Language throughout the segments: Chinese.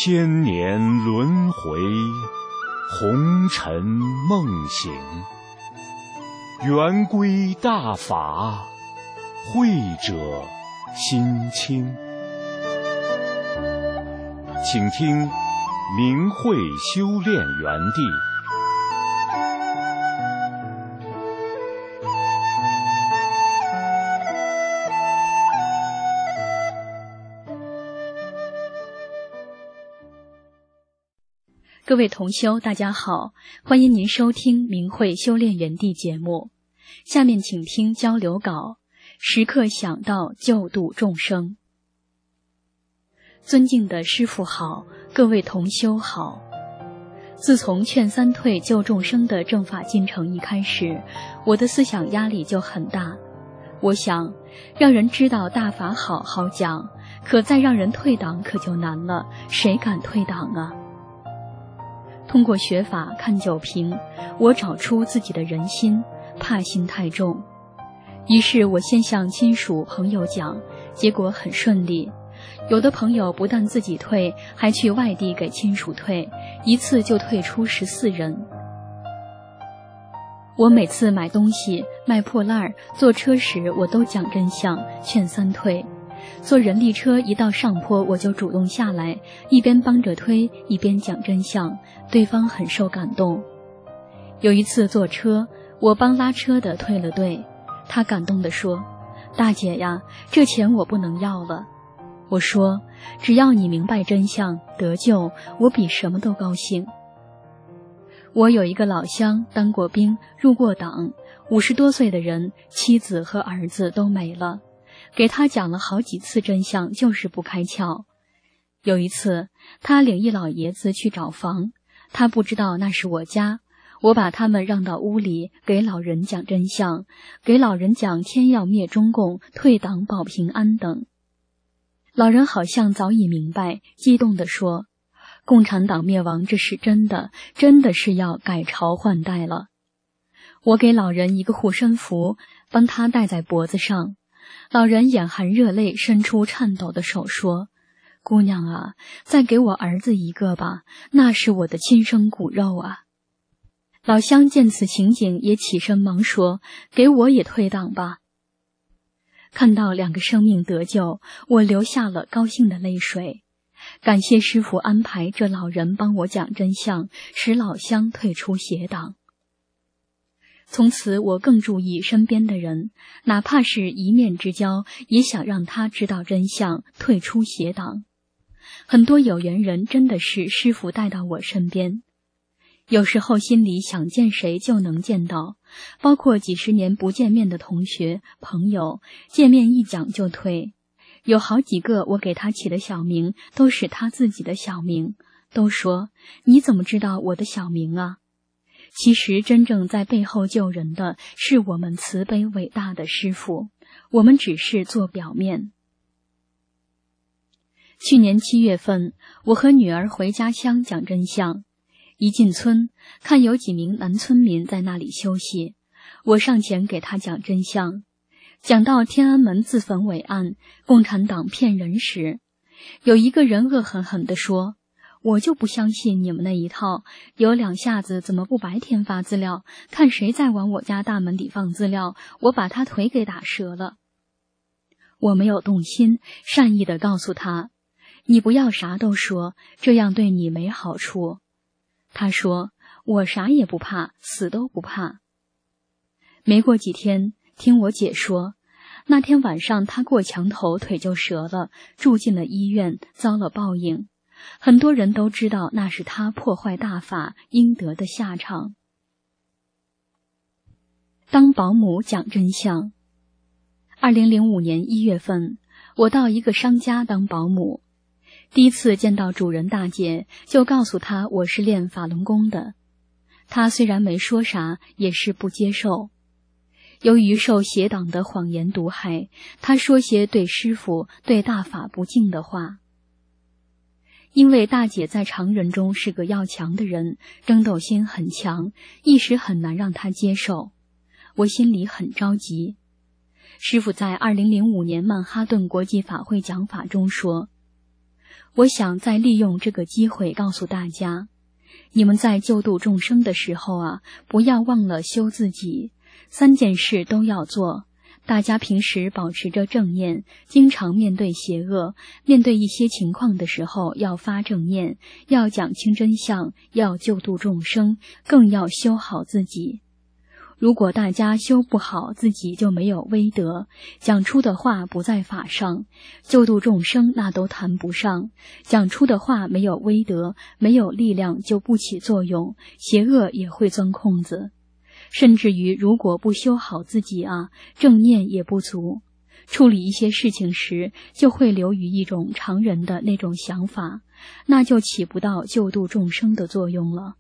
千年轮回，红尘梦醒。圆规大法，慧者心清。请听明慧修炼园地。 各位同修，大家好，欢迎您收听明慧修炼园地节目。下面请听交流稿，时刻想到救度众生。尊敬的师父好，各位同修好。自从劝三退救众生的正法进程一开始，我的思想压力就很大。我想，让人知道大法好好讲，可再让人退党可就难了，谁敢退党啊？通过学法看酒瓶，我找出自己的人心，怕心太重。于是我先向亲属朋友讲，结果很顺利。有的朋友不但自己退，还去外地给亲属退，一次就退出14人。我每次买东西、卖破烂、坐车时，我都讲真相，劝三退。坐人力车一到上坡，我就主动下来，一边帮着推，一边讲真相，对方很受感动。有一次坐车，我帮拉车的退了队，他感动地说：“大姐呀，这钱我不能要了。”我说：“只要你明白真相，得救，我比什么都高兴。”我有一个老乡，当过兵，入过党，50多岁的人，妻子和儿子都没了。给他讲了好几次真相，就是不开窍。有一次，他领一老爷子去找房，他不知道那是我家，我把他们让到屋里，给老人讲真相，给老人讲天要灭中共，退党保平安等。老人好像早已明白，激动地说：“共产党灭亡，这是真的，真的是要改朝换代了。”我给老人一个护身符，帮他戴在脖子上。老人眼含热泪，伸出颤抖的手说：“姑娘啊，再给我儿子一个吧，那是我的亲生骨肉啊。”老乡见此情景，也起身忙说：“给我也退党吧。”看到2个生命得救，我流下了高兴的泪水。感谢师父安排这老人帮我讲真相，使老乡退出邪党。从此我更注意身边的人，哪怕是一面之交，也想让他知道真相，退出邪党。很多有缘人真的是师父带到我身边，有时候心里想见谁就能见到，包括几十年不见面的同学、朋友，见面一讲就退。有好几个我给他起的小名都是他自己的小名，都说：“你怎么知道我的小名啊？”其实真正在背后救人的是我们慈悲伟大的师父，我们只是做表面。去年7月份，我和女儿回家乡讲真相，一进村，看有几名男村民在那里休息，我上前给他讲真相。讲到天安门自焚伟案，共产党骗人时，有一个人恶狠狠地说：“我就不相信你们那一套，有2下子怎么不白天发资料？看谁再往我家大门里放资料，我把他腿给打折了。”我没有动心，善意地告诉他：“你不要啥都说，这样对你没好处。”他说：“我啥也不怕，死都不怕。”没过几天，听我姐说，那天晚上他过墙头，腿就折了，住进了医院，遭了报应。很多人都知道那是他破坏大法应得的下场。当保姆讲真相。2005年1月份，我到一个商家当保姆，第一次见到主人大姐，就告诉她我是练法轮功的。她虽然没说啥，也是不接受。由于受邪党的谎言毒害，她说些对师父、对大法不敬的话。因为大姐在常人中是个要强的人，争斗心很强，一时很难让她接受。我心里很着急。师父在2005年曼哈顿国际法会讲法中说：“ 我想再利用这个机会告诉大家，你们在救度众生的时候啊，不要忘了修自己，3件事都要做。大家平时保持着正念，经常面对邪恶，面对一些情况的时候要发正念，要讲清真相，要救度众生，更要修好自己。如果大家修不好，自己就没有威德，讲出的话不在法上，救度众生那都谈不上，讲出的话没有威德，没有力量就不起作用，邪恶也会钻空子。甚至于如果不修好自己啊，正念也不足，处理一些事情时就会流于一种常人的那种想法，那就起不到救度众生的作用了。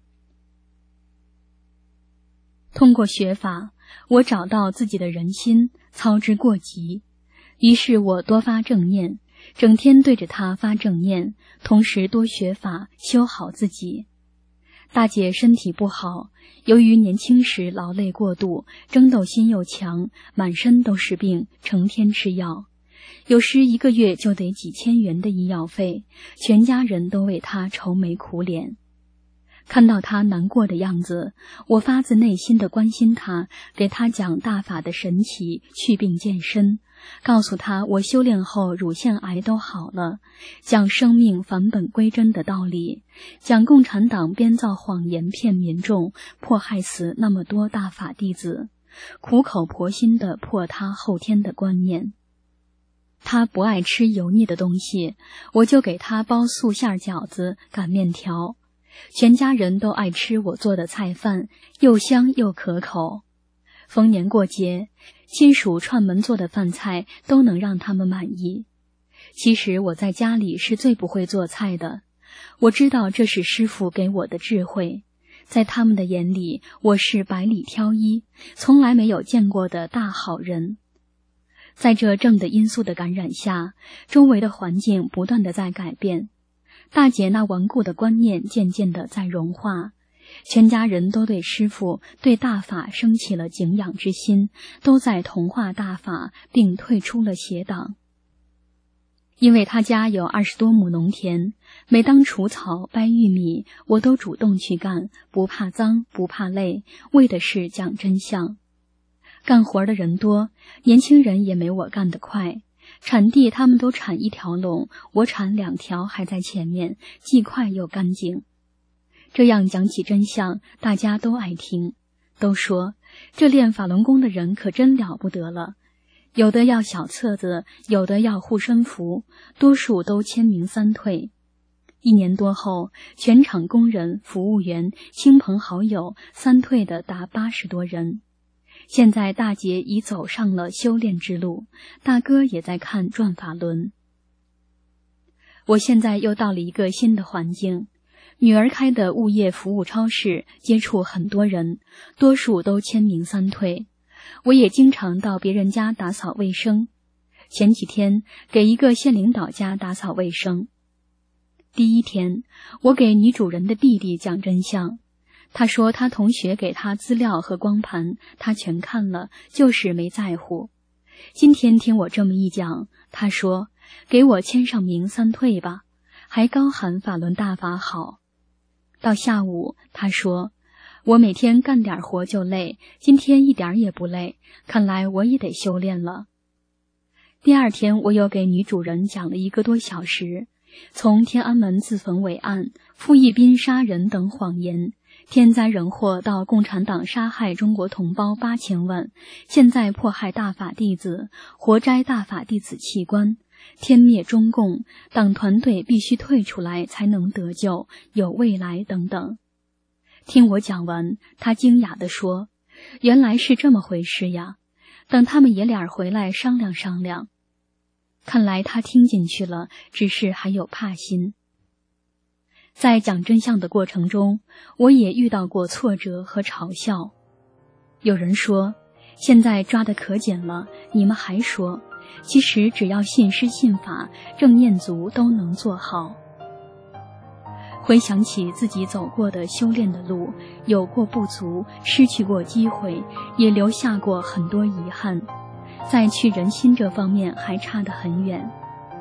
通过学法，我找到自己的人心，操之过急，于是我多发正念，整天对着它发正念，同时多学法，修好自己。大姐身体不好，由于年轻时劳累过度，争斗心又强，满身都是病，成天吃药，有时1个月就得几千元的医药费，全家人都为她愁眉苦脸。看到她难过的样子，我发自内心的关心她，给她讲大法的神奇，去病健身，告诉她我修炼后乳腺癌都好了，讲生命返本归真的道理，讲共产党编造谎言骗民众，迫害死那么多大法弟子，苦口婆心地破他后天的观念。他不爱吃油腻的东西，我就给他包素馅饺子、擀面条，全家人都爱吃我做的菜饭，又香又可口。逢年过节，亲属串门做的饭菜都能让他们满意。其实我在家里是最不会做菜的，我知道这是师父给我的智慧，在他们的眼里，我是百里挑一，从来没有见过的大好人。在这正的因素的感染下，周围的环境不断地在改变，大姐那顽固的观念渐渐地在融化，全家人都对师父、对大法升起了敬仰之心，都在同化大法，并退出了邪党。因为他家有20多亩农田，每当除草、掰玉米，我都主动去干，不怕脏，不怕累，为的是讲真相。干活的人多，年轻人也没我干得快。产地他们都产1条垄，我产2条还在前面，既快又干净。这样讲起真相，大家都爱听，都说这练法轮功的人可真了不得了。有的要小册子，有的要护身符，多数都签名3退。1年多后，全场工人、服务员、亲朋好友3退的达80多人。现在大姐已走上了修炼之路，大哥也在看转法轮。我现在又到了一个新的环境，女儿开的物业服务超市，接触很多人，多数都签名3退。我也经常到别人家打扫卫生，前几天给一个县领导家打扫卫生。第1天，我给女主人的弟弟讲真相，他说他同学给他资料和光盘，他全看了，就是没在乎。今天听我这么一讲，他说给我签上名3退吧，还高喊法轮大法好。到下午，他说我每天干点活就累，今天一点也不累，看来我也得修炼了。第2天，我又给女主人讲了1个多小时，从天安门自焚伟案、傅一斌杀人等谎言，天灾人祸到共产党杀害中国同胞8000万，现在迫害大法弟子，活摘大法弟子器官，天灭中共，党团队必须退出来才能得救，有未来等等。听我讲完，他惊讶地说，原来是这么回事呀，等他们爷俩回来商量商量。看来他听进去了，只是还有怕心。在讲真相的过程中，我也遇到过挫折和嘲笑。有人说，现在抓得可紧了，你们还说，其实只要信师信法，正念足都能做好。回想起自己走过的修炼的路，有过不足，失去过机会，也留下过很多遗憾，在去人心这方面还差得很远。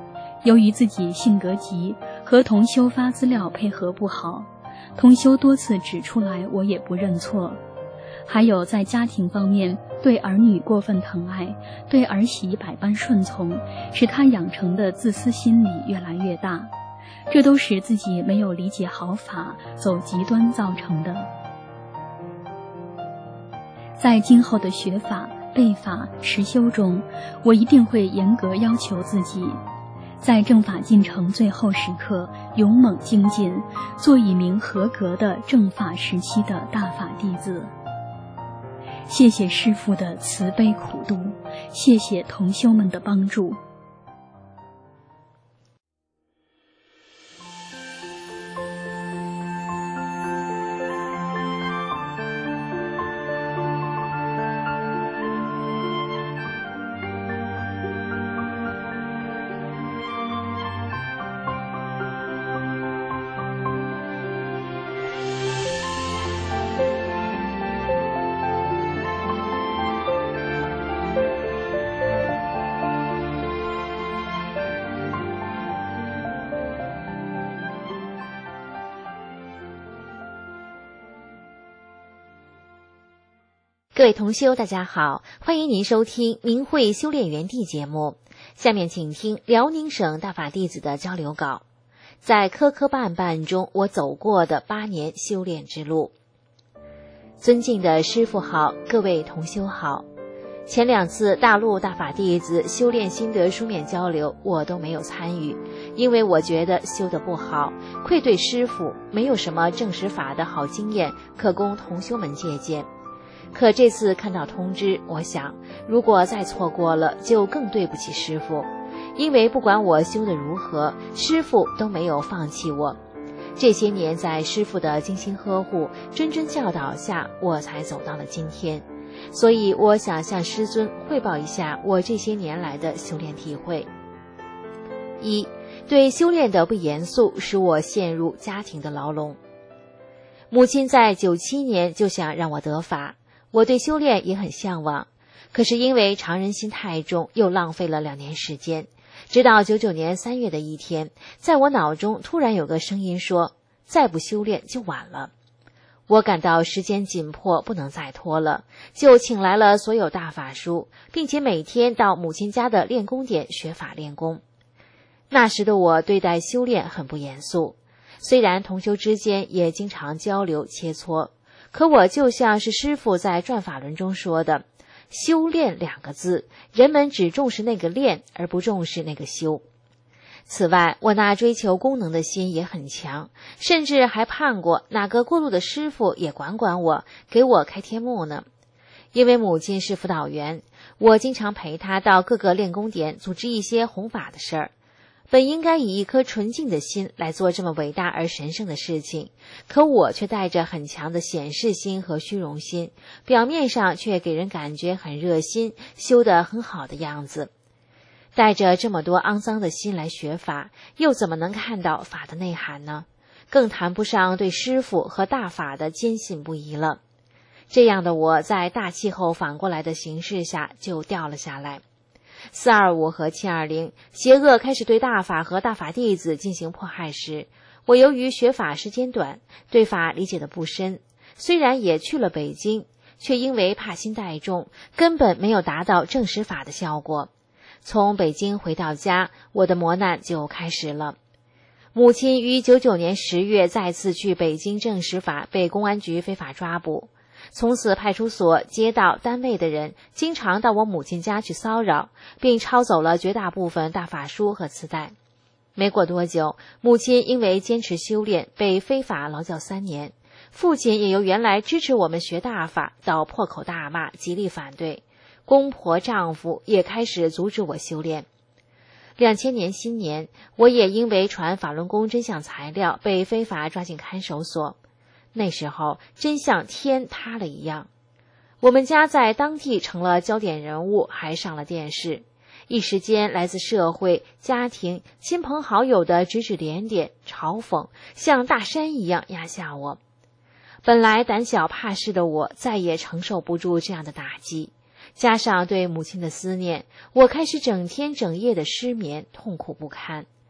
由于自己性格急，和同修发资料配合不好，同修多次指出来，我也不认错。还有在家庭方面，对儿女过分疼爱，对儿媳百般顺从，使他养成的自私心理越来越大，这都是自己没有理解好法，走极端造成的。在今后的学法、背法、实修中，我一定会严格要求自己，在正法进程最后时刻勇猛精进，做一名合格的正法时期的大法弟子。谢谢师父的慈悲苦度，谢谢同修们的帮助。 各位同修大家好，欢迎您收听明慧修炼园地节目。下面请听辽宁省大法弟子的交流稿，在磕磕绊绊中我走过的8年修炼之路。尊敬的师父好，各位同修好。前2次大陆大法弟子修炼心得书面交流我都没有参与，因为我觉得修得不好，愧对师父，没有什么正实法的好经验可供同修们借鉴。可这次看到通知，我想如果再错过了，就更对不起师父，因为不管我修得如何，师父都没有放弃我。这些年在师父的精心呵护、谆谆教导下，我才走到了今天。所以我想向师尊汇报一下我这些年来的修炼体会。1. 对修炼的不严肃，使我陷入家庭的牢笼。母亲在97年就想让我得法，我对修炼也很向往，可是因为常人心太重，又浪费了2年时间。直到99年3月的一天，在我脑中突然有个声音说，再不修炼就晚了。我感到时间紧迫，不能再拖了，就请来了所有大法书，并且每天到母亲家的练功点学法练功。那时的我对待修炼很不严肃，虽然同修之间也经常交流切磋，可我就像是师父在转法轮中说的，修炼2个字，人们只重视那个练，而不重视那个修。此外，我那追求功能的心也很强，甚至还盼过哪个过路的师父也管管我，给我开天目呢。因为母亲是辅导员，我经常陪她到各个练功点组织一些弘法的事儿。本应该以一颗纯净的心来做这么伟大而神圣的事情，可我却带着很强的显示心和虚荣心，表面上却给人感觉很热心，修得很好的样子。带着这么多肮脏的心来学法，又怎么能看到法的内涵呢？更谈不上对师父和大法的坚信不疑了。这样的我在大气候反过来的形势下就掉了下来。425和720，邪恶开始对大法和大法弟子进行迫害时，我由于学法时间短，对法理解的不深，虽然也去了北京，却因为怕心太重，根本没有达到证实法的效果。从北京回到家，我的磨难就开始了。母亲于99年10月再次去北京证实法，被公安局非法抓捕。从此派出所、街道、单位的人经常到我母亲家去骚扰，并抄走了绝大部分大法书和磁带。没过多久，母亲因为坚持修炼被非法劳教3年，父亲也由原来支持我们学大法到破口大骂，极力反对。公婆丈夫也开始阻止我修炼。2000年新年，我也因为传法轮功真相材料被非法抓进看守所。那时候真像天塌了一样，我们家在当地成了焦点人物，还上了电视。一时间来自社会、家庭、亲朋好友的指指点点、嘲讽，像大山一样压下我。本来胆小怕事的我再也承受不住这样的打击，加上对母亲的思念，我开始整天整夜的失眠，痛苦不堪。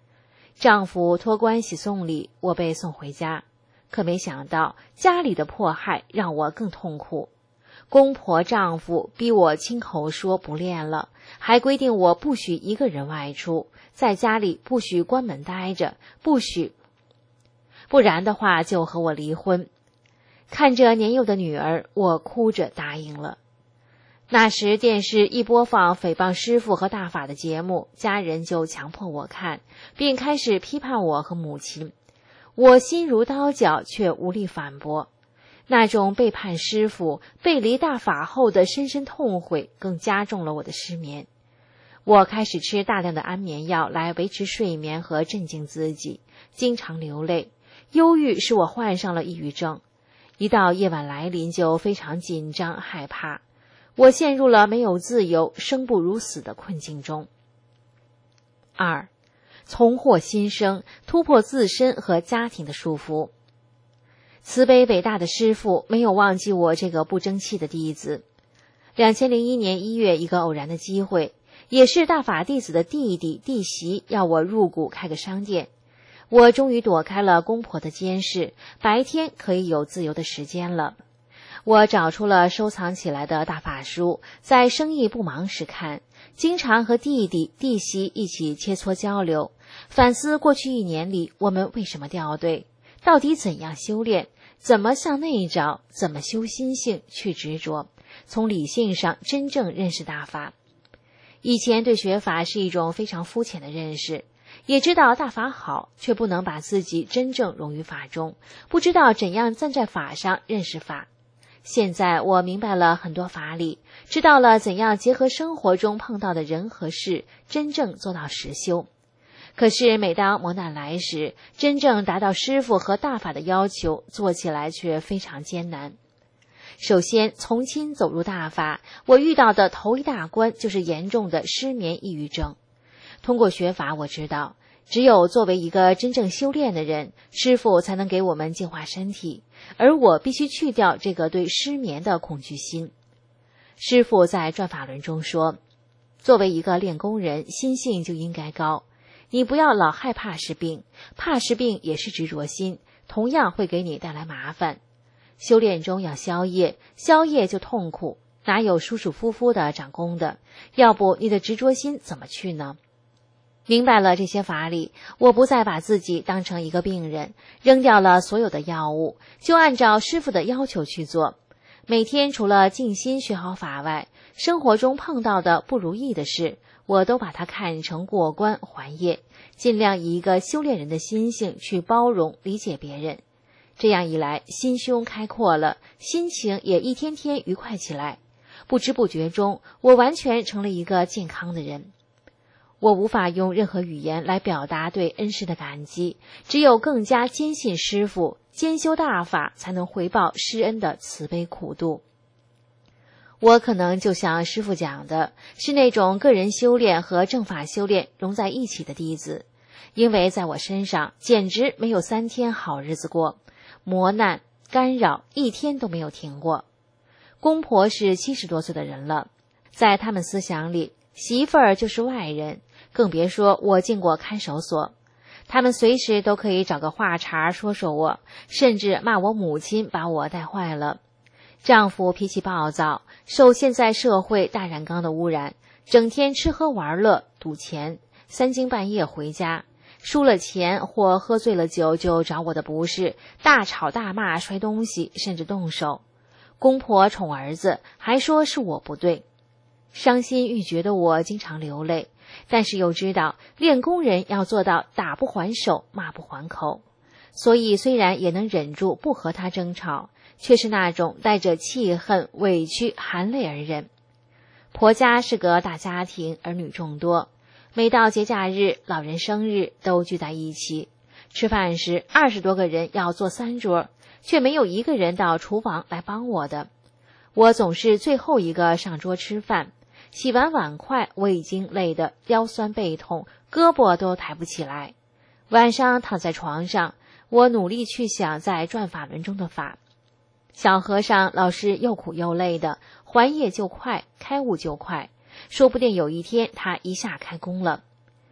丈夫托关系送礼，我被送回家。可没想到家里的迫害让我更痛苦。公婆丈夫逼我亲口说不练了，还规定我不许一个人外出，在家里不许关门待着，不然的话就和我离婚。看着年幼的女儿，我哭着答应了。那时电视一播放诽谤师傅和大法的节目，家人就强迫我看，并开始批判我和母亲。我心如刀绞，却无力反驳。那种背叛师傅、背离大法后的深深痛悔，更加重了我的失眠。我开始吃大量的安眠药来维持睡眠和镇静自己，经常流泪。忧郁使我患上了抑郁症，一到夜晚来临就非常紧张害怕。我陷入了没有自由、生不如死的困境中。2. 重获新生，突破自身和家庭的束缚。慈悲伟大的师父没有忘记我这个不争气的弟子。2001年1月，一个偶然的机会，也是大法弟子的弟弟弟媳要我入股开个商店。我终于躲开了公婆的监视，白天可以有自由的时间了。我找出了收藏起来的大法书，在生意不忙时看，经常和弟弟弟媳一起切磋交流，反思过去1年里我们为什么掉队，到底怎样修炼，怎么向内找，怎么修心性去执着，从理性上真正认识大法。以前对学法是一种非常肤浅的认识，也知道大法好，却不能把自己真正融于法中，不知道怎样站在法上认识法。现在我明白了很多法理，知道了怎样结合生活中碰到的人和事，真正做到实修。可是每当磨难来时，真正达到师父和大法的要求，做起来却非常艰难。首先，从轻走入大法，我遇到的头一大关就是严重的失眠抑郁症。通过学法，我知道只有作为一个真正修炼的人，师父才能给我们净化身体，而我必须去掉这个对失眠的恐惧心。师父在转法轮中说，作为一个练功人，心性就应该高，你不要老害怕是病，怕是病也是执着心，同样会给你带来麻烦。修炼中要消业，消业就痛苦，哪有舒舒服服的长功的？要不你的执着心怎么去呢？明白了这些法理，我不再把自己当成一个病人，扔掉了所有的药物，就按照师父的要求去做。每天除了静心学好法外，生活中碰到的不如意的事，我都把它看成过关还业，尽量以一个修炼人的心性去包容理解别人。这样一来，心胸开阔了，心情也一天天愉快起来。不知不觉中，我完全成了一个健康的人。我无法用任何语言来表达对恩师的感激，只有更加坚信师父，兼修大法，才能回报师恩的慈悲苦度。我可能就像师父讲的，是那种个人修炼和正法修炼融在一起的弟子，因为在我身上简直没有3天好日子过，磨难干扰一天都没有停过。公婆是70多岁的人了，在他们思想里，媳妇儿就是外人，更别说我进过看守所。他们随时都可以找个话茬说我，甚至骂我母亲把我带坏了。丈夫脾气暴躁，受现在社会大染缸的污染，整天吃喝玩乐赌钱，3更半夜回家，输了钱或喝醉了酒就找我的不是，大吵大骂，摔东西，甚至动手。公婆宠儿子，还说是我不对。伤心欲绝的我经常流泪，但是又知道练功人要做到打不还手，骂不还口，所以虽然也能忍住不和他争吵，却是那种带着气恨、委屈、含泪而忍。婆家是个大家庭，儿女众多，每到节假日、老人生日都聚在一起，吃饭时20多个人要坐3桌，却没有一个人到厨房来帮我的。我总是最后一个上桌吃饭，洗完碗筷，我已经累得腰酸背痛，胳膊都抬不起来。晚上躺在床上，我努力去想在转法轮中的法。小和尚老是又苦又累的，还业就快，开悟就快，说不定有一天他一下开工了。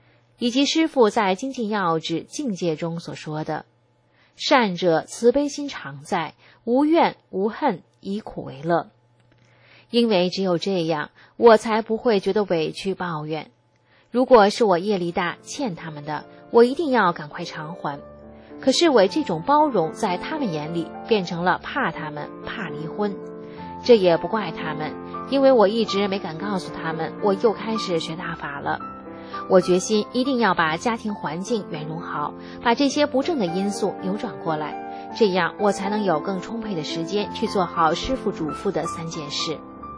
以及师父在《精进要旨境界》中所说的善者慈悲心常在，无怨无恨，以苦为乐。因为只有这样，我才不会觉得委屈抱怨。如果是我业力大欠他们的，我一定要赶快偿还。可是我这种包容在他们眼里变成了怕他们，怕离婚。这也不怪他们，因为我一直没敢告诉他们我又开始学大法了。我决心一定要把家庭环境圆融好，把这些不正的因素扭转过来，这样我才能有更充沛的时间去做好师父嘱咐的3件事。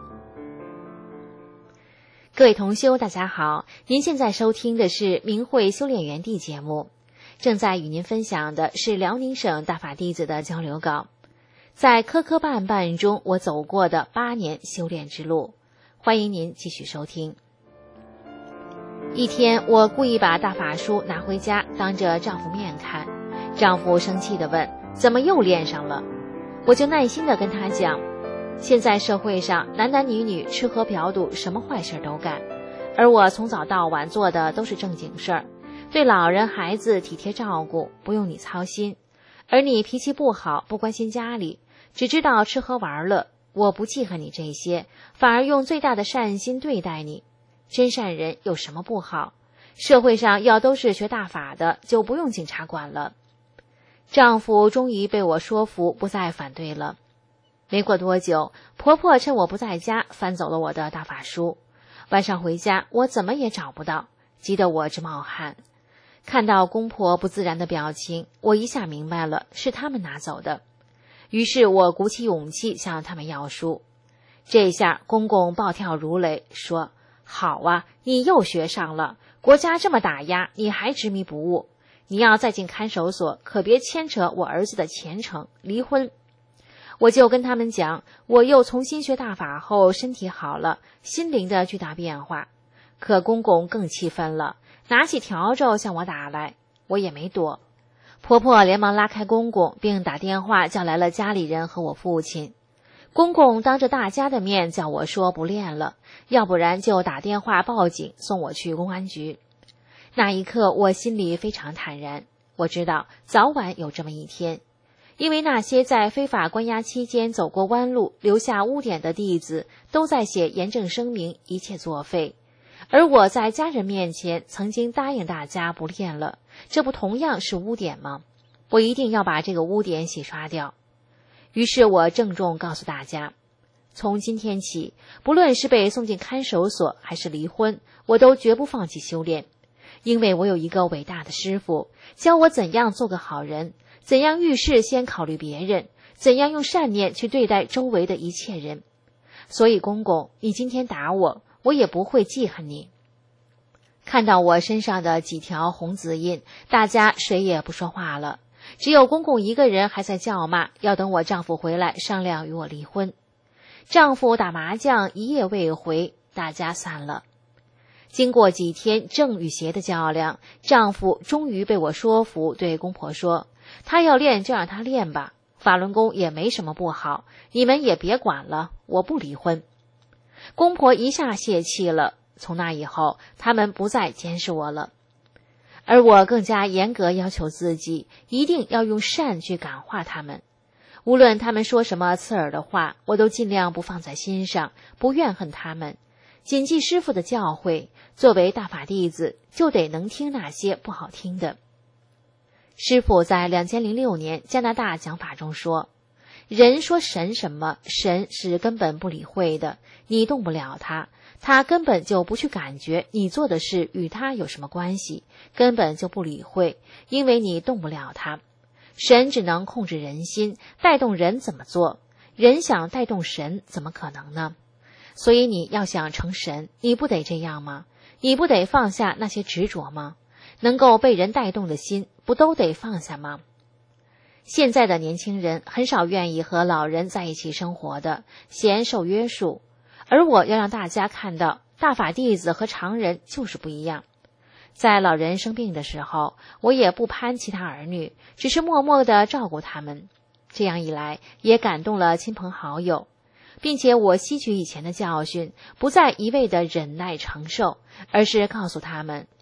各位同修大家好，您现在收听的是明慧修炼园地节目，正在与您分享的是辽宁省大法弟子的交流稿，在磕磕绊绊中我走过的8年修炼之路，欢迎您继续收听。一天，我故意把大法书拿回家，当着丈夫面看。丈夫生气地问：“怎么又练上了？”我就耐心地跟他讲，现在社会上男男女女吃喝嫖赌，什么坏事都干，而我从早到晚做的都是正经事儿，对老人孩子体贴照顾，不用你操心。而你脾气不好，不关心家里，只知道吃喝玩乐，我不记恨你这些，反而用最大的善心对待你。真善人有什么不好？社会上要都是学大法的，就不用警察管了。丈夫终于被我说服，不再反对了。没过多久，婆婆趁我不在家翻走了我的大法书。晚上回家，我怎么也找不到，急得我直冒汗。看到公婆不自然的表情，我一下明白了，是他们拿走的。于是我鼓起勇气向他们要书。这下公公暴跳如雷，说：“好啊，你又学上了，国家这么打压，你还执迷不悟。你要再进看守所，可别牵扯我儿子的前程，离婚。”我就跟他们讲，我又重新学大法后，身体好了，心灵的巨大变化。可公公更气愤了，拿起笤帚向我打来，我也没躲。婆婆连忙拉开公公，并打电话叫来了家里人和我父亲。公公当着大家的面叫我说不练了，要不然就打电话报警，送我去公安局。那一刻我心里非常坦然，我知道早晚有这么一天，因为那些在非法关押期间走过弯路留下污点的弟子都在写严正声明，一切作废。而我在家人面前曾经答应大家不练了，这不同样是污点吗？我一定要把这个污点洗刷掉。于是我郑重告诉大家，从今天起，不论是被送进看守所还是离婚，我都绝不放弃修炼。因为我有一个伟大的师父，教我怎样做个好人，怎样遇事先考虑别人，怎样用善念去对待周围的一切人。所以公公，你今天打我，我也不会记恨你。看到我身上的几条红字印，大家谁也不说话了，只有公公一个人还在叫骂，要等我丈夫回来商量与我离婚。丈夫打麻将一夜未回，大家散了。经过几天正与邪的较量，丈夫终于被我说服，对公婆说，他要练就让他练吧，法轮功也没什么不好，你们也别管了，我不离婚。公婆一下泄气了，从那以后他们不再监视我了。而我更加严格要求自己，一定要用善去感化他们。无论他们说什么刺耳的话，我都尽量不放在心上，不怨恨他们，谨记师父的教诲，作为大法弟子就得能听那些不好听的。师父在2006年加拿大讲法中说，人说神什么，神是根本不理会的，你动不了他，他根本就不去感觉你做的事与他有什么关系，根本就不理会，因为你动不了他。神只能控制人心，带动人怎么做，人想带动神怎么可能呢？所以你要想成神，你不得这样吗？你不得放下那些执着吗？能够被人带动的心，不都得放下吗？现在的年轻人很少愿意和老人在一起生活的，嫌受约束。而我要让大家看到，大法弟子和常人就是不一样。在老人生病的时候，我也不攀其他儿女，只是默默地照顾他们。这样一来，也感动了亲朋好友，并且我吸取以前的教训，不再一味地忍耐承受，而是告诉他们，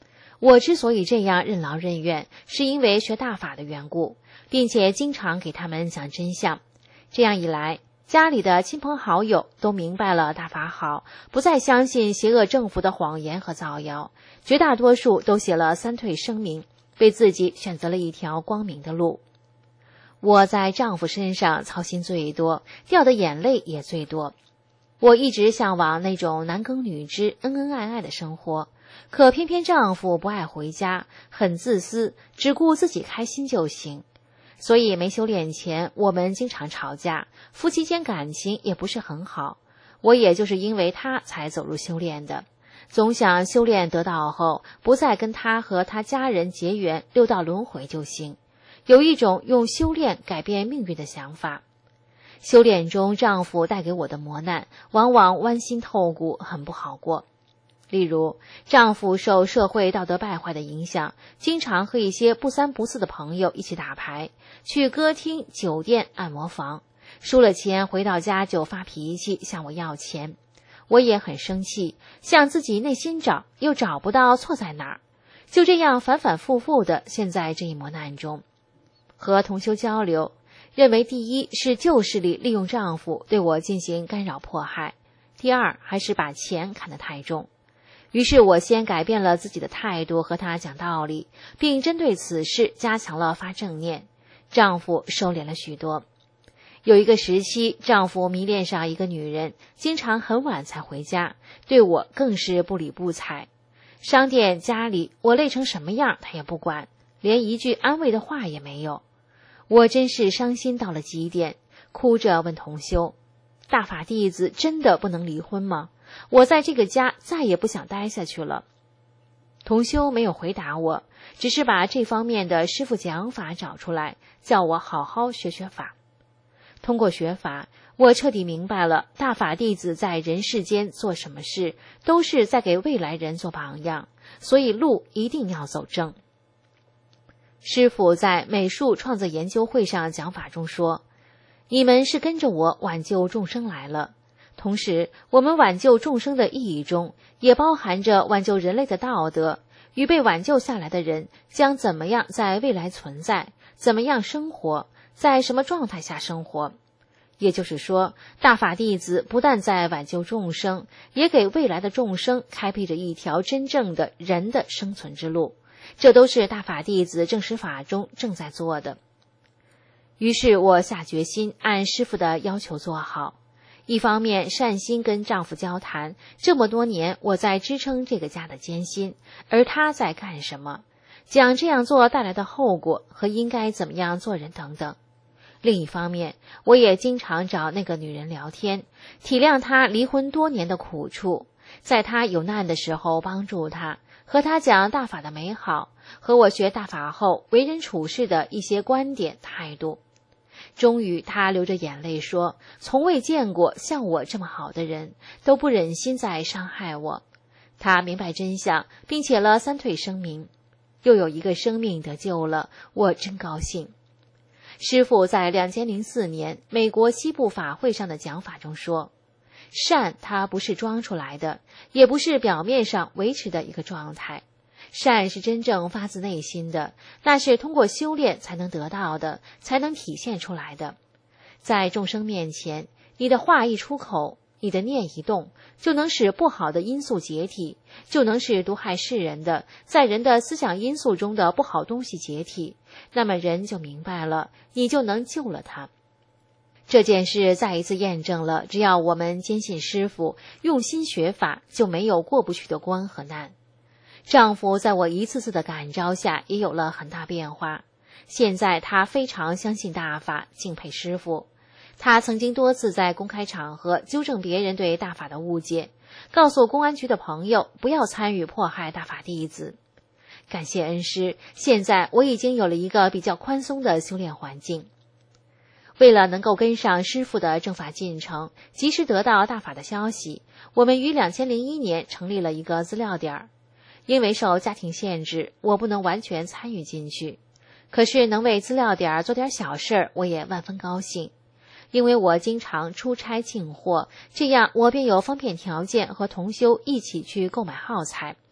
我之所以这样任劳任怨，是因为学大法的缘故，并且经常给他们讲真相。这样一来，家里的亲朋好友都明白了大法好，不再相信邪恶政府的谎言和造谣，绝大多数都写了三退声明，为自己选择了一条光明的路。我在丈夫身上操心最多，掉的眼泪也最多。我一直向往那种男耕女织、恩恩爱爱的生活，可偏偏丈夫不爱回家，很自私，只顾自己开心就行。所以没修炼前，我们经常吵架，夫妻间感情也不是很好。我也就是因为他才走入修炼的，总想修炼得道后，不再跟他和他家人结缘，六道轮回就行。有一种用修炼改变命运的想法。修炼中丈夫带给我的磨难，往往剜心透骨，很不好过。例如，丈夫受社会道德败坏的影响，经常和一些不三不四的朋友一起打牌，去歌厅、酒店、按摩房，输了钱回到家就发脾气，向我要钱。我也很生气，向自己内心找，又找不到错在哪儿，就这样反反复复的陷在这一磨难中。和同修交流，认为第一是旧势力利用丈夫对我进行干扰迫害，第二还是把钱看得太重。于是我先改变了自己的态度，和他讲道理，并针对此事加强了发正念，丈夫收敛了许多。有一个时期，丈夫迷恋上一个女人，经常很晚才回家，对我更是不理不睬。商店、家里，我累成什么样他也不管，连一句安慰的话也没有。我真是伤心到了极点，哭着问同修：大法弟子真的不能离婚吗？我在这个家再也不想待下去了。同修没有回答我，只是把这方面的师父讲法找出来，叫我好好学学法。通过学法，我彻底明白了大法弟子在人世间做什么事，都是在给未来人做榜样，所以路一定要走正。师父在美术创作研究会上讲法中说，你们是跟着我挽救众生来了，同时我们挽救众生的意义中，也包含着挽救人类的道德，与被挽救下来的人将怎么样在未来存在，怎么样生活，在什么状态下生活。也就是说，大法弟子不但在挽救众生，也给未来的众生开辟着一条真正的人的生存之路，这都是大法弟子正实法中正在做的。于是我下决心按师父的要求做好，一方面善心跟丈夫交谈，这么多年我在支撑这个家的艰辛，而他在干什么，讲这样做带来的后果和应该怎么样做人等等。另一方面，我也经常找那个女人聊天，体谅她离婚多年的苦处，在她有难的时候帮助她，和她讲大法的美好，和我学大法后为人处事的一些观点态度。终于她流着眼泪说，从未见过像我这么好的人，都不忍心再伤害我。她明白真相，并且了三退声明，又有一个生命得救了，我真高兴。师父在2004年美国西部法会上的讲法中说，善它不是装出来的，也不是表面上维持的一个状态，善是真正发自内心的，那是通过修炼才能得到的，才能体现出来的。在众生面前，你的话一出口，你的念一动，就能使不好的因素解体，就能使毒害世人的，在人的思想因素中的不好东西解体，那么人就明白了，你就能救了他。这件事再一次验证了，只要我们坚信师父，用心学法，就没有过不去的关和难。丈夫在我一次次的感召下也有了很大变化，现在他非常相信大法，敬佩师父。他曾经多次在公开场合纠正别人对大法的误解，告诉公安局的朋友不要参与迫害大法弟子。感谢恩师，现在我已经有了一个比较宽松的修炼环境。为了能够跟上师父的正法进程，及时得到大法的消息，我们于2001年成立了一个资料点。因为受家庭限制，我不能完全参与进去，可是能为资料点做点小事，我也万分高兴。因为我经常出差进货，这样我便有方便条件和同修一起去购买耗材。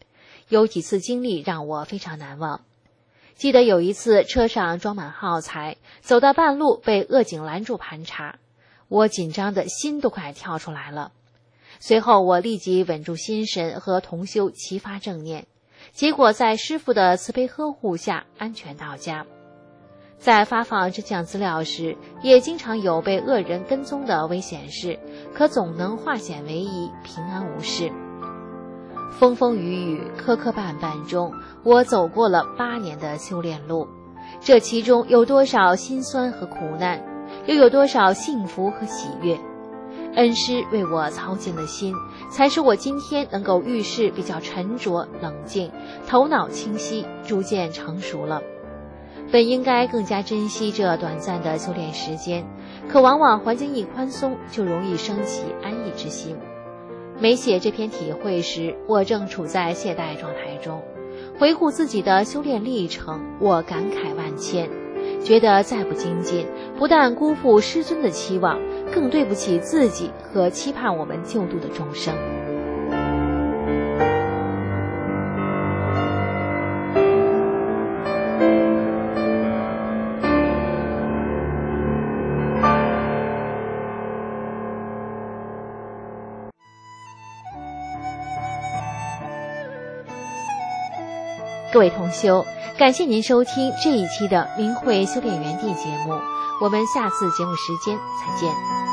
有几次经历让我非常难忘。记得有一次车上装满耗材，走到半路被恶警拦住盘查，我紧张的心都快跳出来了。随后我立即稳住心神，和同修齐发正念，结果在师父的慈悲呵护下安全到家。在发放这项资料时，也经常有被恶人跟踪的危险事，可总能化险为夷，平安无事。风风雨雨，磕磕绊绊中，我走过了8年的修炼路，这其中有多少辛酸和苦难，又有多少幸福和喜悦。恩师为我操尽了心，才使我今天能够遇事比较沉着冷静，头脑清晰，逐渐成熟了。本应该更加珍惜这短暂的修炼时间，可往往环境一宽松，就容易升起安逸之心。没写这篇体会时，我正处在懈怠状态中，回顾自己的修炼历程，我感慨万千，觉得再不精进，不但辜负师尊的期望，更对不起自己和期盼我们救度的众生。各位同修，感谢您收听这一期的明慧修炼园地节目，我们下次节目时间再见。